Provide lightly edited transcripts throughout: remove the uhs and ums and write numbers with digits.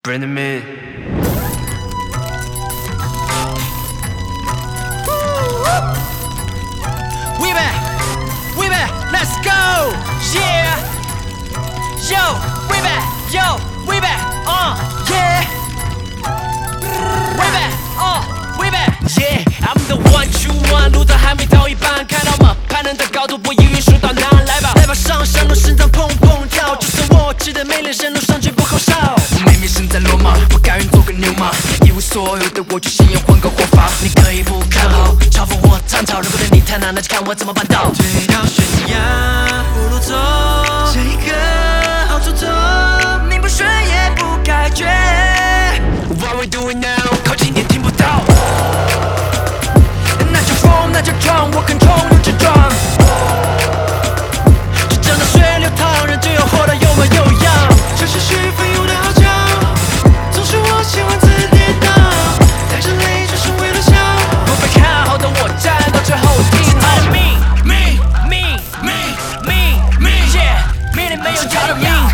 Bring them in. We back, let's go, yeah. Yo, we back, yeah. We back, yeah. I'm the one to one， 路都还没到一半，看到吗？攀登的高度不一运输到哪来吧？来吧，上山路心脏砰砰跳，就算我骑的没脸，山路上绝不口哨。 我妹妹身在罗马，不甘愿做个牛马，一无所有的我就想要换个活法。 你可以不看好，嘲讽我唐朝，如果对你太难，那就看我怎么办到。 推到悬崖不路走，这一刻好蹉跎，你不选也不该绝。 What we doing now？ 靠近点听不到。 那就疯，那就撞，我肯冲又直撞。 就真的水流淌，人只有活得有模有样。 这是十分有的好讲，总是我喜欢自跌倒，带着泪转身为了笑。 不被看好的我站到最后听好。命，命里没有他的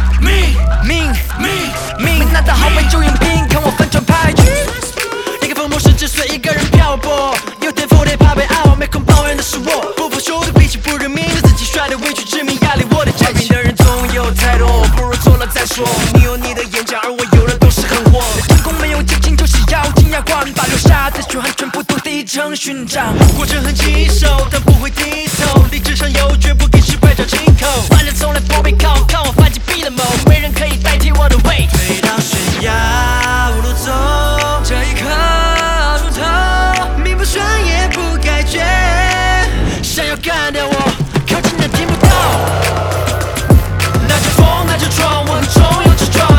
命拿到好牌就用拼，看我翻转牌局。一个风魔是只随一个人漂泊，有天赋得怕被傲，没空抱怨的是我。 不服输的脾气不认命的自己摔得委屈致命，压力我的外面的人总有太多，不如做了再说。你有你的眼角，而我有的都是狠活。成功没有捷径，就是咬紧牙关，把留下的血汗全部都低声寻找。 过程很棘手，但不会低头，理智上有绝不给失败找借口。 万人从来不必靠，看我反击逼了某，没人可以代替我的weight。 推到悬崖无路走，这一刻好出头，命不选也不该绝。 想要干掉我，靠近的听不到。 那就疯，那就闯，我很冲又直撞。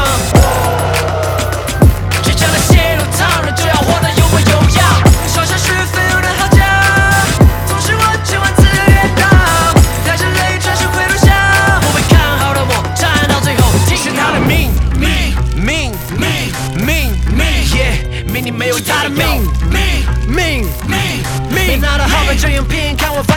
倔强的血流淌，人就要活得有模有样。 少下是非有人好讲，总是我喜欢自跌倒，带着泪转身回头笑。 不被看好的我站到最后，听是他的命，yeah， 命里没有他的命，命，没拿到好牌就用拼，看我。